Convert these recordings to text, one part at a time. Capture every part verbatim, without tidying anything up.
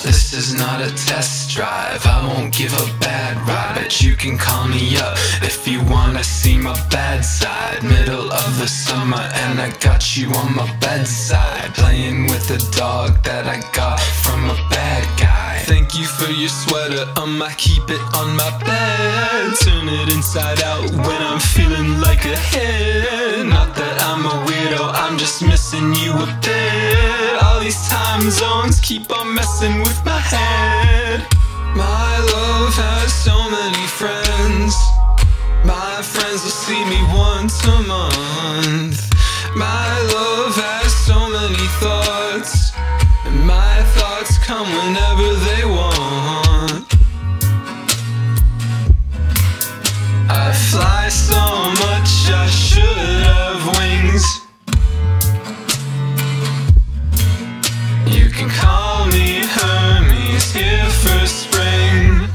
This is not a test drive, I won't give a bad ride, but you can call me up if you wanna see my bad side. Middle of the summer and I got you on my bedside, playing with a dog that I got from a bad guy. Thank you for your sweater, I might keep it on my bed. Turn it inside out when I'm feeling like a head. Not that I'm a weirdo, I'm just missing you a bit. All these time zones keep on messing with my head. My love has so many friends. My friends will see me once a month. My love has so many thoughts, and my thoughts come whenever they want. I fly so much I should have wings. You can call me Hermes, here for spring.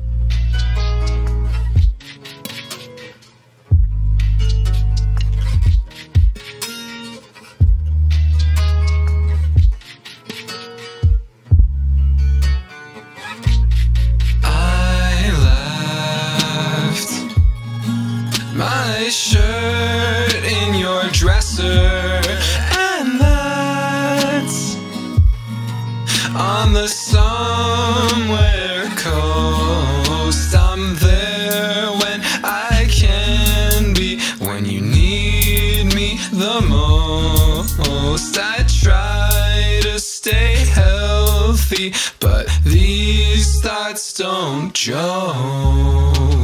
I left my shirt in your dresser, and that's on the somewhere coast. I'm there when I can be, when you need me the most. I try to stay healthy, but these thoughts don't joke.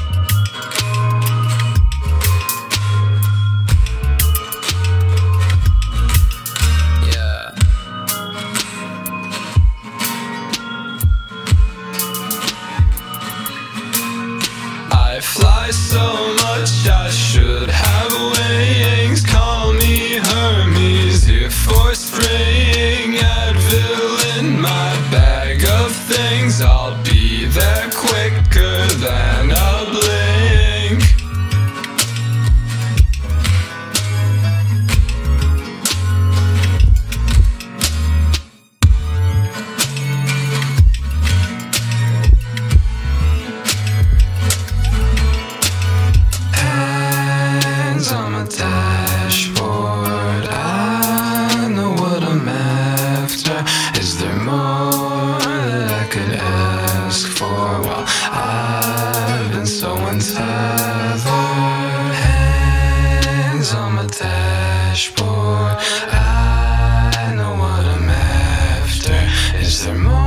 I fly so much I should have wings. Call me Hermes, here for spring. Advil in my bag of things, I'll be there quicker than a blink. On my dashboard, I know what I'm after. Is there more that I could ask for? Well, I've been so untethered. Hands on my dashboard, I know what I'm after. Is there more?